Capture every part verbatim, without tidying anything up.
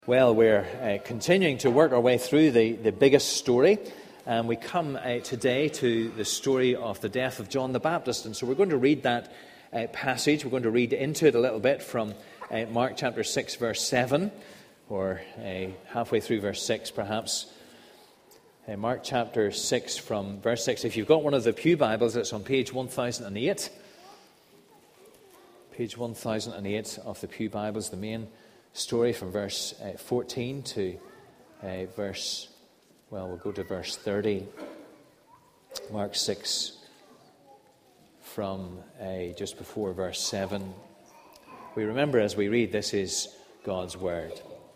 Well, we're uh, continuing to work our way through the, the biggest story, and we come uh, today to the story of the death of John the Baptist. And so we're going to read that uh, passage. We're going to read into it a little bit from uh, Mark chapter six, verse seven, or uh, halfway through verse six, perhaps. Uh, Mark chapter six, from verse six. If you've got one of the Pew Bibles, it's on page one thousand eight. Page one thousand eight of the Pew Bibles, the main story from verse uh, fourteen to uh, verse, well, we'll go to verse thirty. Mark six, from uh, just before verse seven. We remember as we read, this is God's word.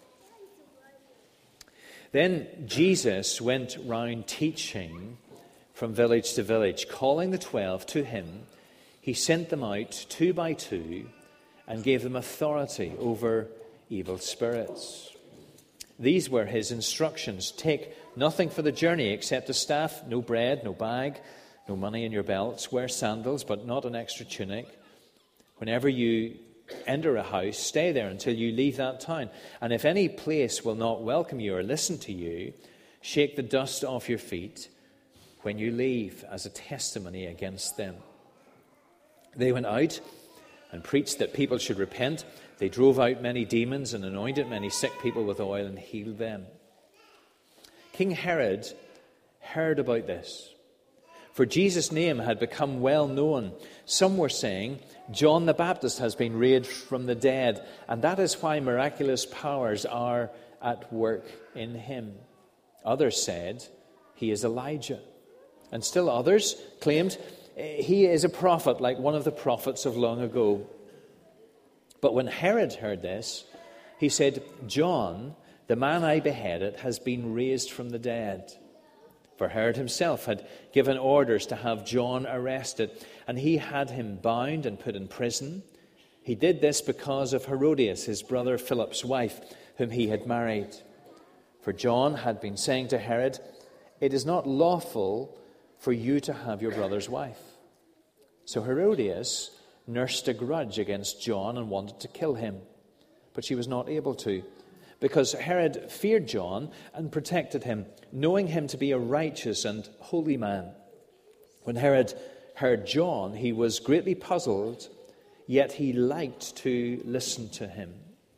Then Jesus went round teaching from village to village, calling the twelve to him. He sent them out two by two and gave them authority over evil spirits. These were his instructions. Take nothing for the journey except a staff, no bread, no bag, no money in your belts. Wear sandals, but not an extra tunic. Whenever you enter a house, stay there until you leave that town. And if any place will not welcome you or listen to you, shake the dust off your feet when you leave as a testimony against them. They went out and preached that people should repent. They drove out many demons and anointed many sick people with oil and healed them. King Herod heard about this, for Jesus' name had become well known. Some were saying, John the Baptist has been raised from the dead, and that is why miraculous powers are at work in him. Others said, he is Elijah. And still others claimed, he is a prophet like one of the prophets of long ago. But when Herod heard this, he said, John, the man I beheaded, has been raised from the dead. For Herod himself had given orders to have John arrested, and he had him bound and put in prison. He did this because of Herodias, his brother Philip's wife, whom he had married. For John had been saying to Herod, it is not lawful for you to have your brother's wife. So Herodias nursed a grudge against John and wanted to kill him. But she was not able to, because Herod feared John and protected him, knowing him to be a righteous and holy man. When Herod heard John, he was greatly puzzled, yet he liked to listen to him.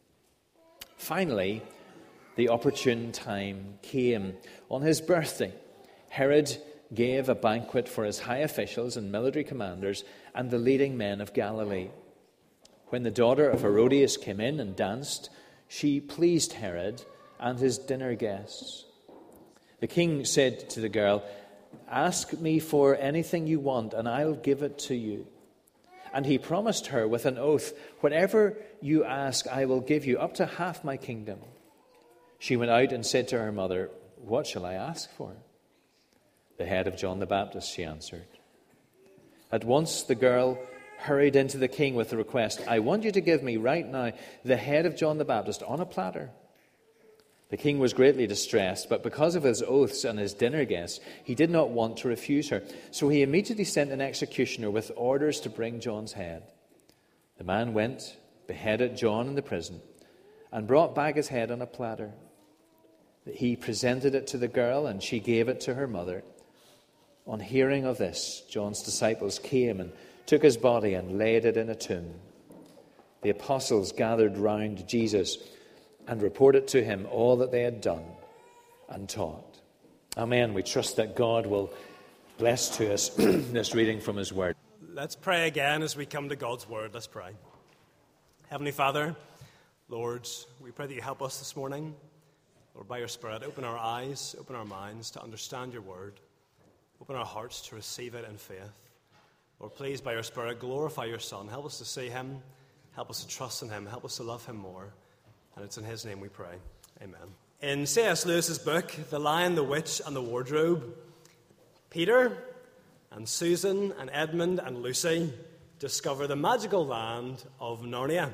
Finally, the opportune time came. On his birthday, Herod gave a banquet for his high officials and military commanders and the leading men of Galilee. When the daughter of Herodias came in and danced, she pleased Herod and his dinner guests. The king said to the girl, ask me for anything you want, and I'll give it to you. And he promised her with an oath, whatever you ask, I will give you, up to half my kingdom. She went out and said to her mother, what shall I ask for? The head of John the Baptist, she answered. At once the girl hurried into the king with the request, I want you to give me right now the head of John the Baptist on a platter. The king was greatly distressed, but because of his oaths and his dinner guests, he did not want to refuse her. So he immediately sent an executioner with orders to bring John's head. The man went, beheaded John in the prison, and brought back his head on a platter. He presented it to the girl, and she gave it to her mother. On hearing of this, John's disciples came and took his body and laid it in a tomb. The apostles gathered round Jesus and reported to him all that they had done and taught. Amen. We trust that God will bless to us this reading from his word. Let's pray again as we come to God's word. Let's pray. Heavenly Father, Lord, we pray that you help us this morning. Lord, by your Spirit, open our eyes, open our minds to understand your word. Open our hearts to receive it in faith. Lord, please, by your Spirit, glorify your Son. Help us to see him. Help us to trust in him. Help us to love him more. And it's in his name we pray. Amen. In C S Lewis's book, The Lion, the Witch, and the Wardrobe, Peter and Susan and Edmund and Lucy discover the magical land of Narnia.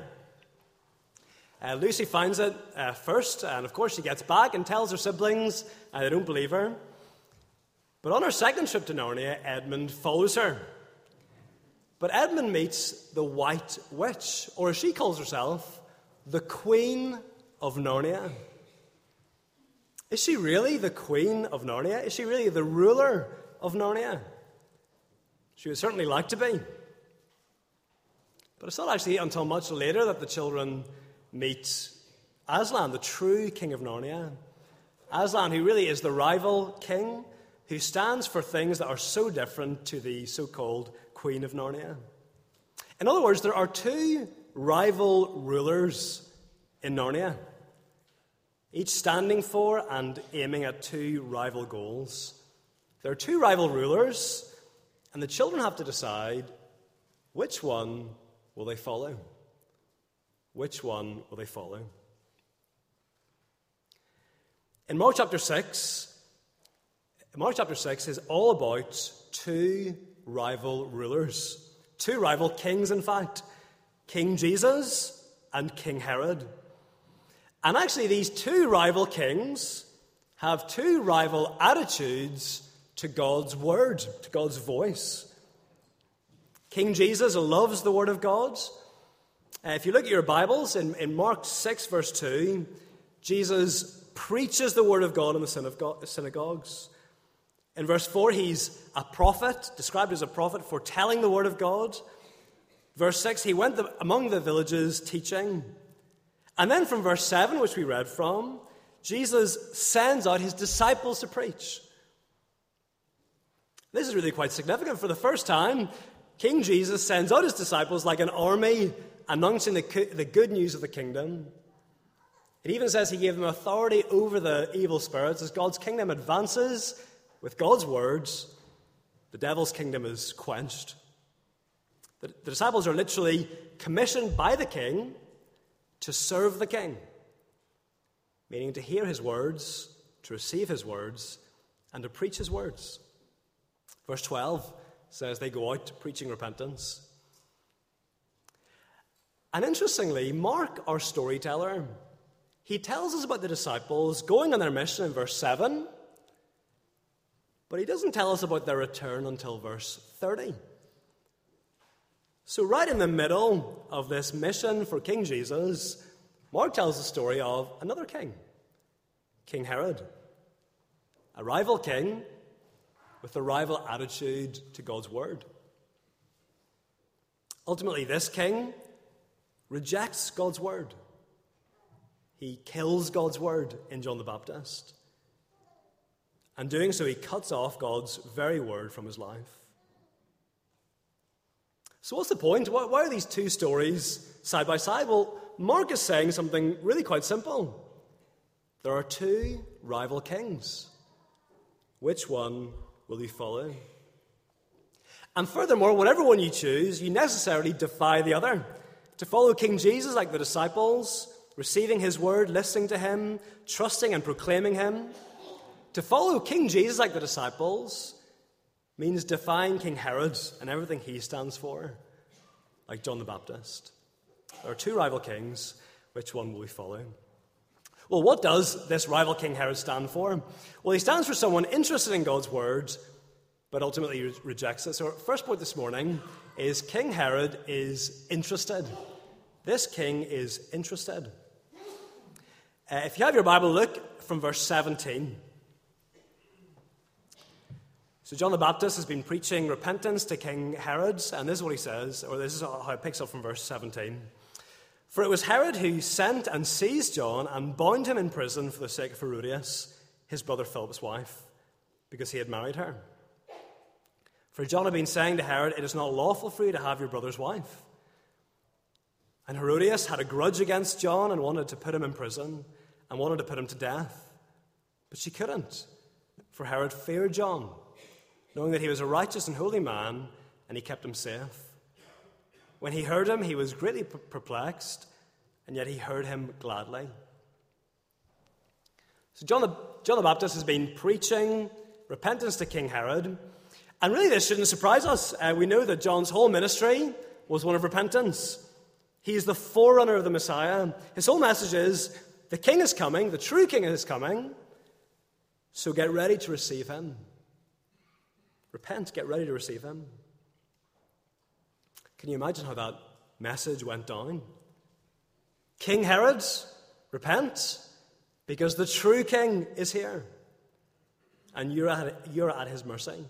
Uh, Lucy finds it uh, first, and of course she gets back and tells her siblings, and they don't believe her. But on her second trip to Narnia, Edmund follows her. But Edmund meets the White Witch, or as she calls herself, the Queen of Narnia? Is she really the queen of Narnia? Is she really the ruler of Narnia? She would certainly like to be. But it's not actually until much later that the children meet Aslan, the true king of Narnia. Aslan, who really is the rival king, who stands for things that are so different to the so-called Queen of Narnia. In other words, there are two rival rulers in Narnia, each standing for and aiming at two rival goals. There are two rival rulers, and the children have to decide which one will they follow. Which one will they follow? In Mark chapter six, Mark chapter six is all about two rival rulers, two rival kings, in fact, King Jesus and King Herod. And actually, these two rival kings have two rival attitudes to God's word, to God's voice. King Jesus loves the word of God. Uh, if you look at your Bibles, in, in Mark six, verse two, Jesus preaches the word of God in the synagogues. In verse four, he's a prophet, described as a prophet, foretelling the word of God. Verse six, he went the, among the villages teaching. And then from verse seven, which we read from, Jesus sends out his disciples to preach. This is really quite significant. For the first time, King Jesus sends out his disciples like an army, announcing the, the good news of the kingdom. It even says he gave them authority over the evil spirits. As God's kingdom advances with God's words, the devil's kingdom is quenched. The, the disciples are literally commissioned by the king to serve the king, meaning to hear his words, to receive his words, and to preach his words. Verse twelve says they go out preaching repentance. And interestingly, Mark, our storyteller, he tells us about the disciples going on their mission in verse seven, but he doesn't tell us about their return until verse thirty. So right in the middle of this mission for King Jesus, Mark tells the story of another king, King Herod, a rival king with a rival attitude to God's word. Ultimately, this king rejects God's word. He kills God's word in John the Baptist. And doing so, he cuts off God's very word from his life. So what's the point? Why are these two stories side by side? Well, Mark is saying something really quite simple. There are two rival kings. Which one will you follow? And furthermore, whatever one you choose, you necessarily defy the other. To follow King Jesus like the disciples, receiving his word, listening to him, trusting and proclaiming him. To follow King Jesus like the disciples means defying King Herod and everything he stands for, like John the Baptist. There are two rival kings. Which one will we follow? Well, what does this rival King Herod stand for? Well, he stands for someone interested in God's word, but ultimately re- rejects it. So our first point this morning is King Herod is interested. This king is interested. Uh, if you have your Bible, look from verse seventeen. So John the Baptist has been preaching repentance to King Herod, and this is what he says, or this is how it picks up from verse seventeen. For it was Herod who sent and seized John and bound him in prison for the sake of Herodias, his brother Philip's wife, because he had married her. For John had been saying to Herod, "It is not lawful for you to have your brother's wife." And Herodias had a grudge against John and wanted to put him in prison and wanted to put him to death. But she couldn't, for Herod feared John, knowing that he was a righteous and holy man, and he kept him safe. When he heard him, he was greatly perplexed, and yet he heard him gladly. So John the, John the Baptist has been preaching repentance to King Herod, and really this shouldn't surprise us. Uh, we know that John's whole ministry was one of repentance. He is the forerunner of the Messiah. His whole message is, the king is coming, the true king is coming, so get ready to receive him. Repent, get ready to receive him. Can you imagine how that message went down? King Herod Repent, because the true king is here, and you're at, you're at his mercy.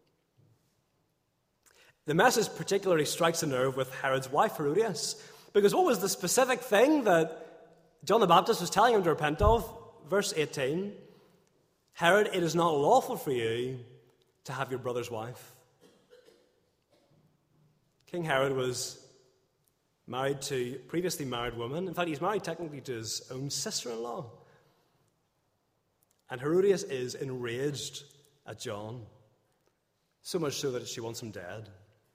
The message particularly strikes a nerve with Herod's wife, Herodias, because what was the specific thing that John the Baptist was telling him to repent of? Verse eighteen, Herod, it is not lawful for you to have your brother's wife. King Herod was married to a previously married woman. In fact, he's married technically to his own sister-in-law. And Herodias is enraged at John, so much so that she wants him dead.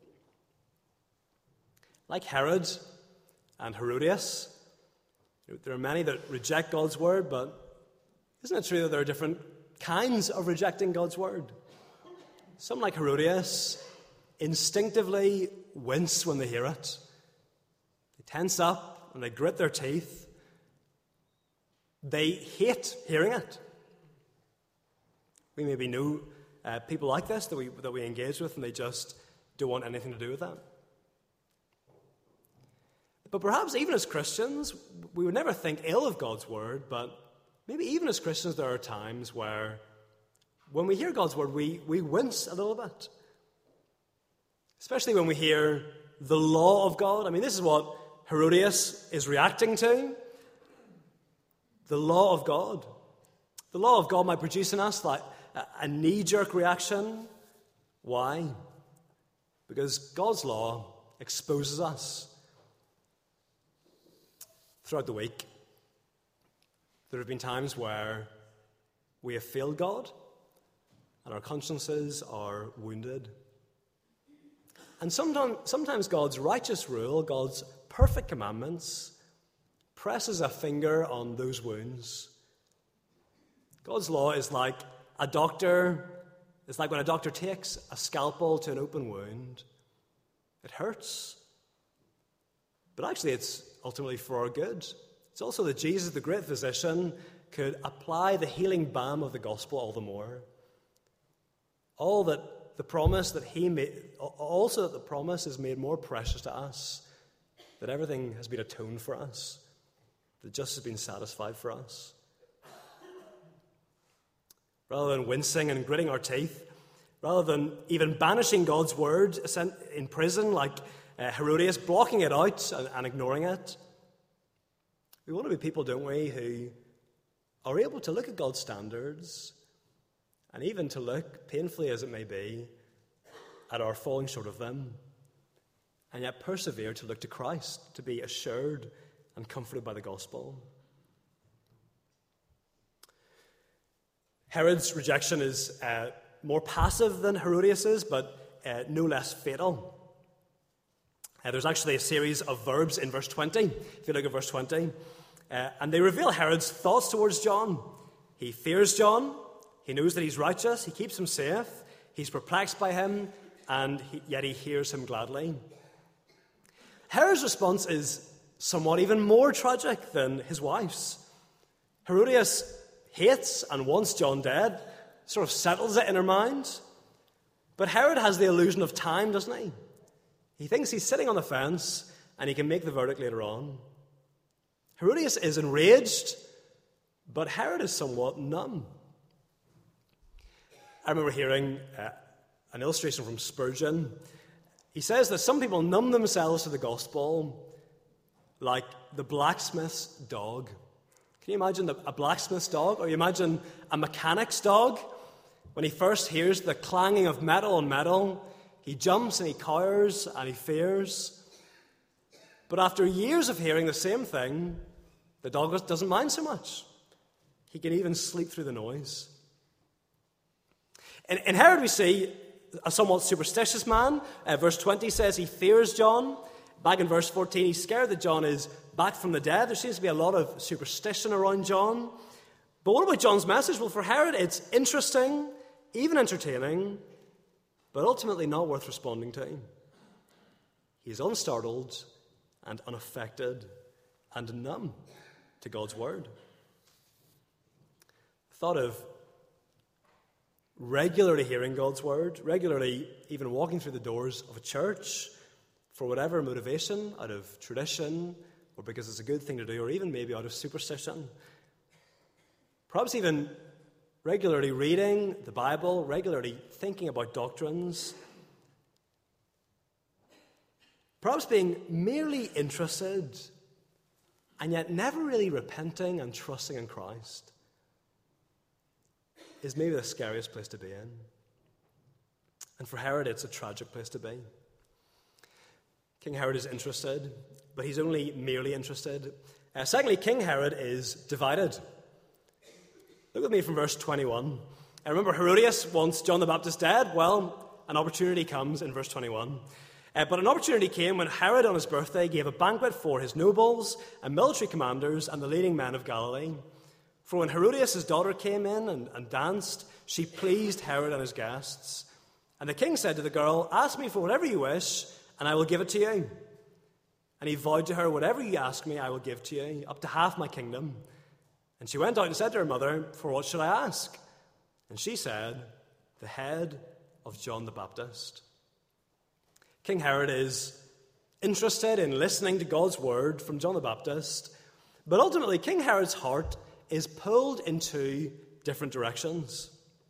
Like Herod and Herodias, there are many that reject God's word, but isn't it true that there are different kinds of rejecting God's word? Some, like Herodias, instinctively wince when they hear it. They tense up and they grit their teeth. They hate hearing it. We maybe know uh, people like this that we, that we engage with, and they just don't want anything to do with that. But perhaps even as Christians, we would never think ill of God's word, but maybe even as Christians there are times where when we hear God's word, we, we wince a little bit. Especially when we hear the law of God. I mean, this is what Herodias is reacting to. The law of God. The law of God might produce in us like a, a knee-jerk reaction. Why? Because God's law exposes us. Throughout the week, there have been times where we have failed God and our consciences are wounded. And sometimes, sometimes God's righteous rule, God's perfect commandments, presses a finger on those wounds. God's law is like a doctor, it's like when a doctor takes a scalpel to an open wound. It hurts, but actually it's ultimately for our good. It's also that Jesus, the great physician, could apply the healing balm of the gospel all the more. All that the promise that he made, also that the promise is made more precious to us, that everything has been atoned for us, that justice has been satisfied for us. Rather than wincing and gritting our teeth, rather than even banishing God's word in prison like uh, Herodias, blocking it out and, and ignoring it, we want to be people, don't we, who are able to look at God's standards and even to look, painfully as it may be, at our falling short of them, and yet persevere to look to Christ, to be assured and comforted by the gospel. Herod's rejection is uh, more passive than Herodias's, but uh, no less fatal. Uh, there's actually a series of verbs in verse twenty, if you look at verse twenty, uh, and they reveal Herod's thoughts towards John. He fears John, he knows that he's righteous, he keeps him safe, he's perplexed by him, and he, yet he hears him gladly. Herod's response is somewhat even more tragic than his wife's. Herodias hates and wants John dead, sort of settles it in her mind. But Herod has the illusion of time, doesn't he? He thinks he's sitting on the fence and he can make the verdict later on. Herodias is enraged, but Herod is somewhat numb. I remember hearing uh, an illustration from Spurgeon. He says that some people numb themselves to the gospel like the blacksmith's dog. Can you imagine the, a blacksmith's dog? Or you imagine a mechanic's dog? When he first hears the clanging of metal on metal, he jumps and he cowers and he fears. But after years of hearing the same thing, the dog doesn't mind so much. He can even sleep through the noise. In, in Herod we see a somewhat superstitious man. Uh, verse twenty says he fears John. Back in verse fourteen, he's scared that John is back from the dead. There seems to be a lot of superstition around John. But what about John's message? Well, for Herod, it's interesting, even entertaining, but ultimately not worth responding to. He is unstartled and unaffected and numb to God's word. The thought of regularly hearing God's word, regularly even walking through the doors of a church, for whatever motivation, out of tradition or because it's a good thing to do, or even maybe out of superstition. Perhaps even regularly reading the Bible, regularly thinking about doctrines. Perhaps being merely interested and yet never really repenting and trusting in Christ is maybe the scariest place to be in. And for Herod, it's a tragic place to be. King Herod is interested, but he's only merely interested. Uh, secondly, King Herod is divided. Look with me from verse twenty-one. I remember Herodias wants John the Baptist dead. Well, an opportunity comes in verse twenty-one. Uh, but an opportunity came when Herod on his birthday gave a banquet for his nobles and military commanders and the leading men of Galilee. For when Herodias' daughter came in and, and danced, she pleased Herod and his guests. And the king said to the girl, "Ask me for whatever you wish, and I will give it to you." And he vowed to her, "Whatever you ask me, I will give to you, up to half my kingdom." And she went out and said to her mother, "For what should I ask?" And she said, "The head of John the Baptist." King Herod is interested in listening to God's word from John the Baptist, but ultimately King Herod's heart is pulled in two different directions.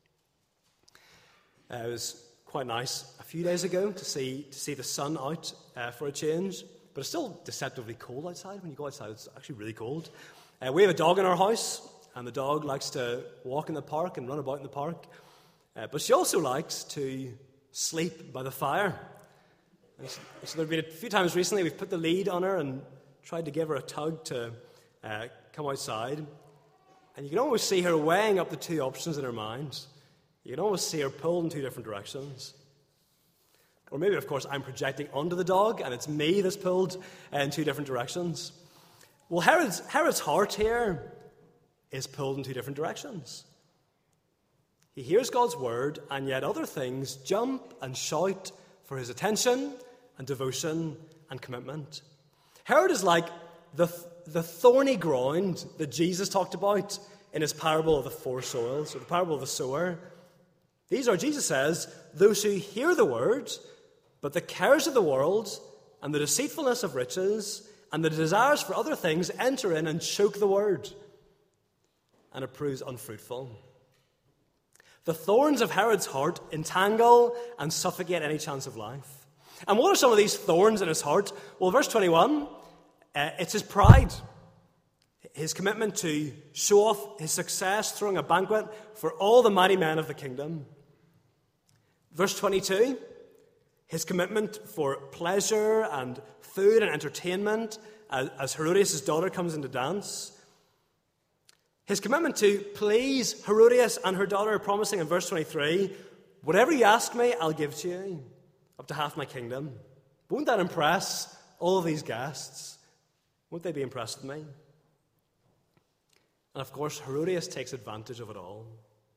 Uh, it was quite nice a few days ago to see to see the sun out uh, for a change, but it's still deceptively cold outside. When you go outside, it's actually really cold. Uh, we have a dog in our house, and the dog likes to walk in the park and run about in the park, uh, but she also likes to sleep by the fire. And so, so there have been a few times recently we've put the lead on her and tried to give her a tug to uh, come outside, and you can almost see her weighing up the two options in her mind. You can almost see her pulled in two different directions. Or maybe, of course, I'm projecting onto the dog, and it's me that's pulled in two different directions. Well, Herod's, Herod's heart here is pulled in two different directions. He hears God's word, and yet other things jump and shout for his attention and devotion and commitment. Herod is like the, the thorny ground that Jesus talked about in his parable of the four soils, or the parable of the sower. These are, Jesus says, those who hear the word, but the cares of the world and the deceitfulness of riches and the desires for other things enter in and choke the word, and it proves unfruitful. The thorns of Herod's heart entangle and suffocate any chance of life. And what are some of these thorns in his heart? Well, verse twenty-one, uh, it's his pride. His commitment to show off his success, throwing a banquet for all the mighty men of the kingdom. Verse twenty-two, his commitment for pleasure and food and entertainment as, as Herodias' daughter comes into dance. His commitment to please Herodias and her daughter, promising in verse twenty-three, "Whatever you ask me, I'll give to you, up to half my kingdom." Won't that impress all of these guests? Won't they be impressed with me? And of course, Herodias takes advantage of it all.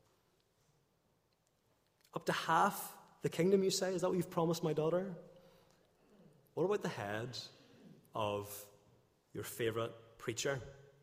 Up to half the kingdom, you say? Is that what you've promised my daughter? What about the head of your favorite preacher?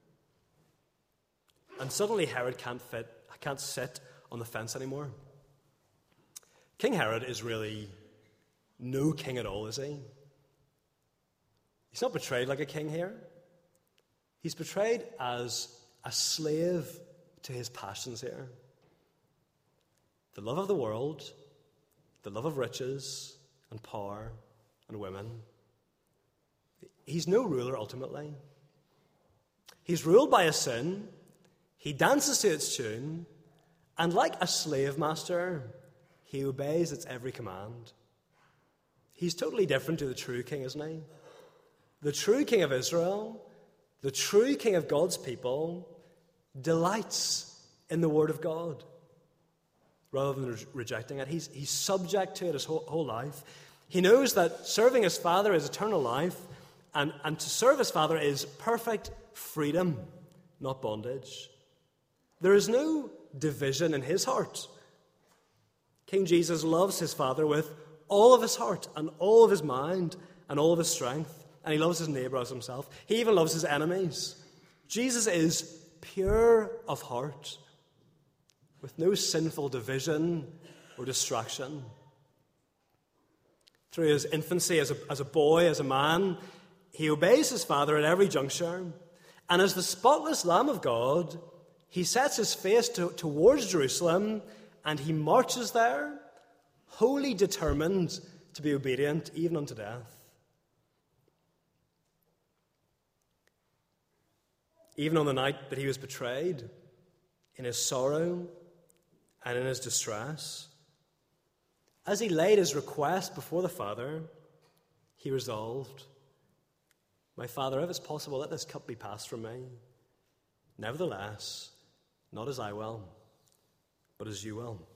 And suddenly Herod can't fit, can't sit on the fence anymore. King Herod is really no king at all, is he? He's not portrayed like a king here. He's portrayed as a slave to his passions here. The love of the world, the love of riches and power and women. He's no ruler ultimately. He's ruled by a sin. He dances to its tune, and like a slave master, he obeys its every command. He's totally different to the true king, isn't he? The true king of Israel, the true king of God's people, delights in the word of God rather than re- rejecting it. He's, he's subject to it his whole, whole life. He knows that serving his Father is eternal life, and, and to serve his Father is perfect freedom, not bondage. There is no division in his heart. King Jesus loves his Father with all of his heart and all of his mind and all of his strength, and he loves his neighbor as himself. He even loves his enemies. Jesus is pure of heart, with no sinful division or distraction. Through his infancy as a, as a boy, as a man, He obeys his Father at every juncture. And as the spotless Lamb of God, he sets his face to, towards Jerusalem, and he marches there, wholly determined to be obedient even unto death. Even on the night that he was betrayed, in his sorrow and in his distress, as he laid his request before the Father, he resolved, "My Father, if it's possible, let this cup be passed from me. Nevertheless, not as I will, but as you will."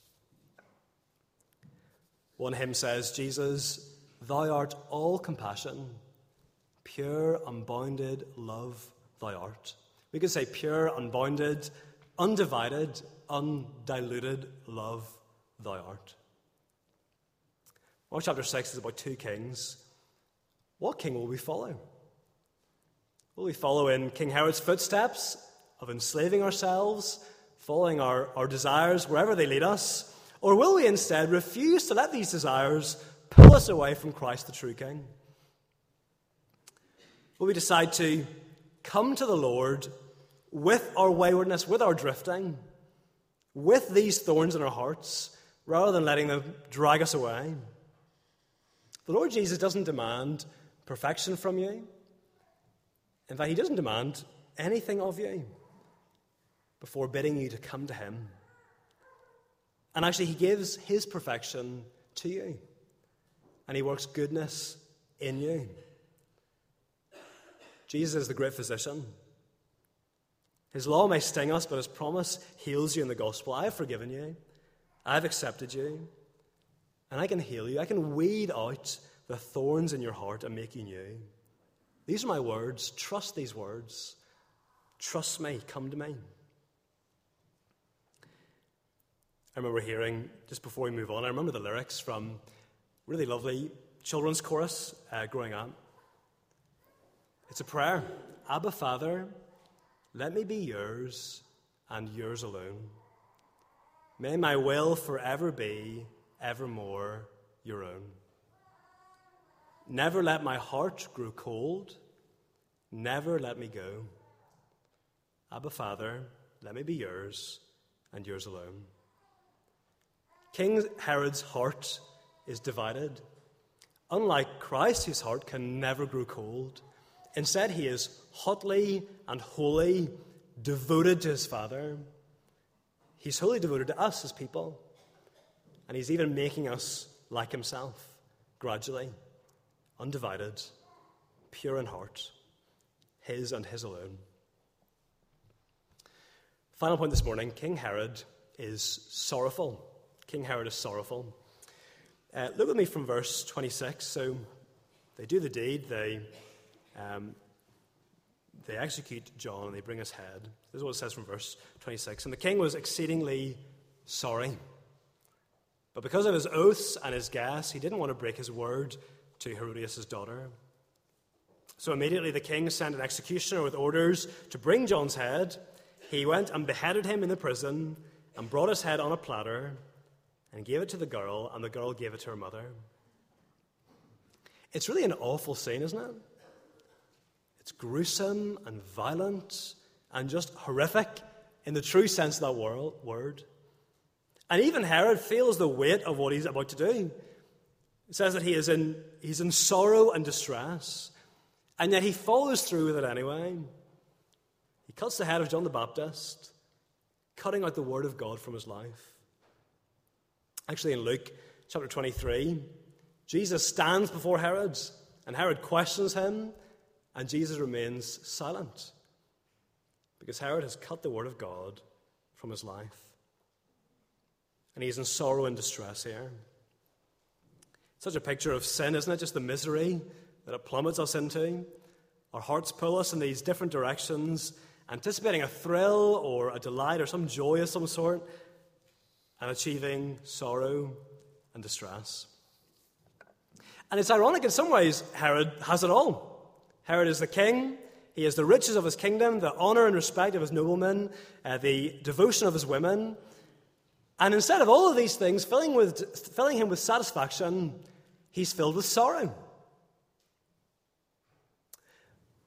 One hymn says, "Jesus, thou art all compassion, pure, unbounded love thou art." We could say pure, unbounded, undivided, undiluted love thou art. Mark chapter six is about two kings. What king will we follow? Will we follow in King Herod's footsteps of enslaving ourselves, following our, our desires wherever they lead us? Or will we instead refuse to let these desires pull us away from Christ the true King? Will we decide to come to the Lord with our waywardness, with our drifting, with these thorns in our hearts, rather than letting them drag us away? The Lord Jesus doesn't demand perfection from you. In fact, he doesn't demand anything of you before bidding you to come to him. And actually, he gives his perfection to you. And he works goodness in you. Jesus is the great physician. His law may sting us, but his promise heals you in the gospel. I have forgiven you. I have accepted you. And I can heal you. I can weed out the thorns in your heart and make you new. These are my words. Trust these words. Trust me. Come to me. I remember hearing, just before we move on, I remember the lyrics from a really lovely children's chorus uh, growing up. It's a prayer. Abba, Father, let me be yours and yours alone. May my will forever be, evermore, your own. Never let my heart grow cold. Never let me go. Abba, Father, let me be yours and yours alone. King Herod's heart is divided. Unlike Christ, whose heart can never grow cold. Instead, he is hotly and wholly devoted to his Father. He's wholly devoted to us as people. And he's even making us like himself, gradually, undivided, pure in heart, his and his alone. Final point this morning, King Herod is sorrowful. King Herod is sorrowful. Uh, look with me from verse twenty-six. So they do the deed, they um, they execute John, and they bring his head. This is what it says from verse twenty-six. And the king was exceedingly sorry. But because of his oaths and his gas, he didn't want to break his word to Herodias' daughter. So immediately the king sent an executioner with orders to bring John's head. He went and beheaded him in the prison and brought his head on a platter and gave it to the girl, and the girl gave it to her mother. It's really an awful scene, isn't it? It's gruesome and violent and just horrific in the true sense of that word. And even Herod feels the weight of what he's about to do. It says that he is in, he's in sorrow and distress, and yet he follows through with it anyway. He cuts the head of John the Baptist, cutting out the word of God from his life. Actually, in Luke chapter twenty-three, Jesus stands before Herod, and Herod questions him, and Jesus remains silent, because Herod has cut the word of God from his life. And he's in sorrow and distress here. It's such a picture of sin, isn't it? Just the misery that it plummets us into. Our hearts pull us in these different directions, anticipating a thrill or a delight or some joy of some sort, and achieving sorrow and distress. And it's ironic in some ways, Herod has it all. Herod is the king. He has the riches of his kingdom, the honor and respect of his noblemen, uh, the devotion of his women. And instead of all of these things filling, with, filling him with satisfaction, he's filled with sorrow.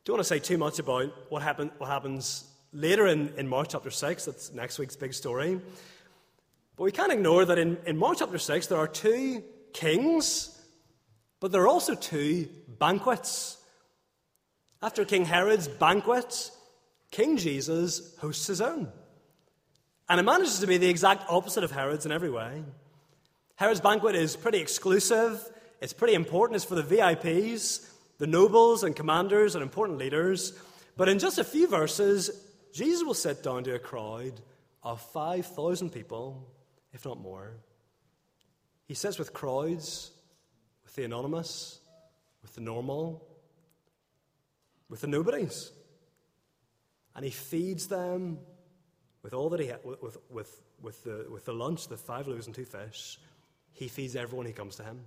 don't want to say too much about what, happen, what happens later in, in Mark chapter six. That's next week's big story. But we can't ignore that in, in Mark chapter six there are two kings, but there are also two banquets. After King Herod's banquet, King Jesus hosts his own. And it manages to be the exact opposite of Herod's in every way. Herod's banquet is pretty exclusive. It's pretty important. It's for the V I Ps, the nobles and commanders and important leaders. But in just a few verses, Jesus will sit down to a crowd of five thousand people, if not more. He sits with crowds, with the anonymous, with the normal, with the nobodies. And he feeds them with all that he ha- with, with, with, the, with the lunch, the five loaves and two fish. He feeds everyone who comes to him.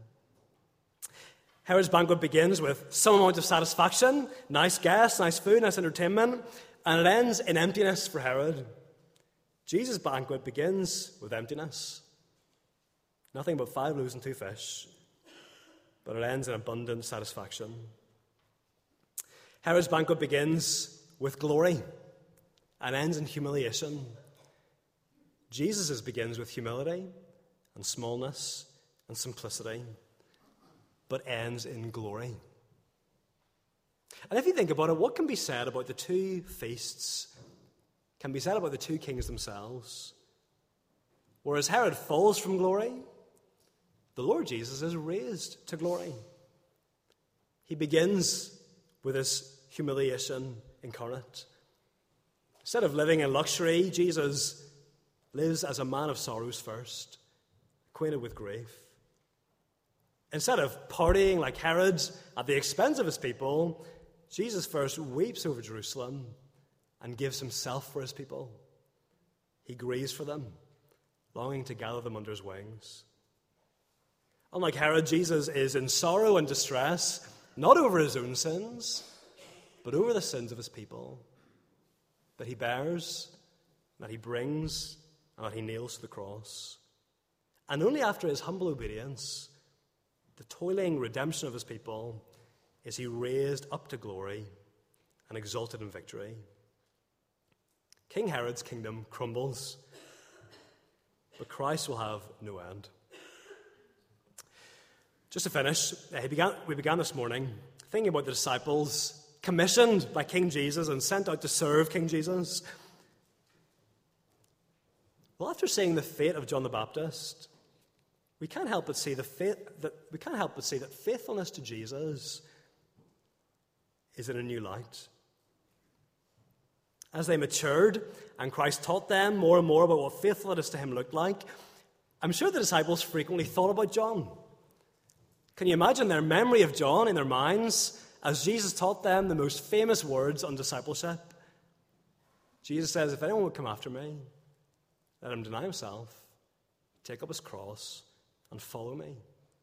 Herod's banquet begins with some amount of satisfaction, nice guests, nice food, nice entertainment, and it ends in emptiness for Herod. Jesus' banquet begins with emptiness. Nothing but five loaves and two fish, but it ends in abundant satisfaction. Herod's banquet begins with glory and ends in humiliation. Jesus' begins with humility and smallness and simplicity, but ends in glory. And if you think about it, what can be said about the two feasts can be said about the two kings themselves? Whereas Herod falls from glory, the Lord Jesus is raised to glory. He begins with his humiliation incarnate. Instead of living in luxury, Jesus lives as a man of sorrows first, acquainted with grief. Instead of partying like Herod at the expense of his people, Jesus first weeps over Jerusalem and gives himself for his people. He grieves for them, longing to gather them under his wings. Unlike Herod, Jesus is in sorrow and distress, not over his own sins, but over the sins of his people, that he bears, that he brings, and that he nails to the cross. And only after his humble obedience, the toiling redemption of his people, is he raised up to glory and exalted in victory. King Herod's kingdom crumbles, but Christ will have no end. Just to finish, he began, we began this morning thinking about the disciples commissioned by King Jesus and sent out to serve King Jesus. Well, after seeing the fate of John the Baptist, we can't help but see the faith, that we can't help but see that faithfulness to Jesus is in a new light. As they matured and Christ taught them more and more about what faithfulness to him looked like, I'm sure the disciples frequently thought about John. Can you imagine their memory of John in their minds as Jesus taught them the most famous words on discipleship? Jesus says, if anyone would come after me, let him deny himself, take up his cross, and follow me.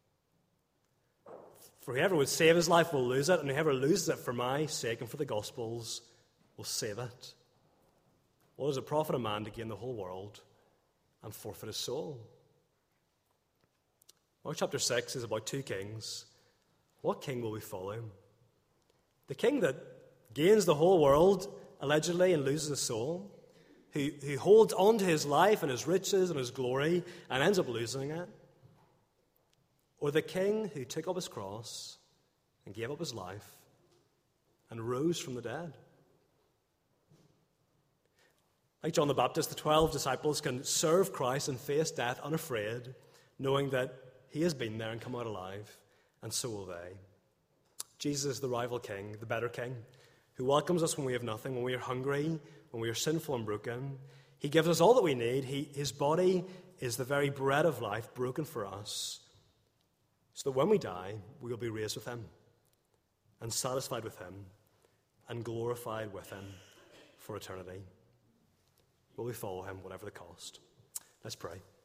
For whoever would save his life will lose it, and whoever loses it for my sake and for the gospel's will save it. What does it profit a man to gain the whole world and forfeit his soul? Mark chapter six is about two kings. What king will we follow? The king that gains the whole world, allegedly, and loses his soul, who, who holds on to his life and his riches and his glory and ends up losing it? Or the king who took up his cross and gave up his life and rose from the dead? Like John the Baptist, the twelve disciples can serve Christ and face death unafraid, knowing that he has been there and come out alive, and so will they. Jesus is the rival king, the better king, who welcomes us when we have nothing, when we are hungry, when we are sinful and broken. He gives us all that we need. He, his body is the very bread of life broken for us, so that when we die, we will be raised with him, and satisfied with him, and glorified with him for eternity. Will we follow him, whatever the cost? Let's pray.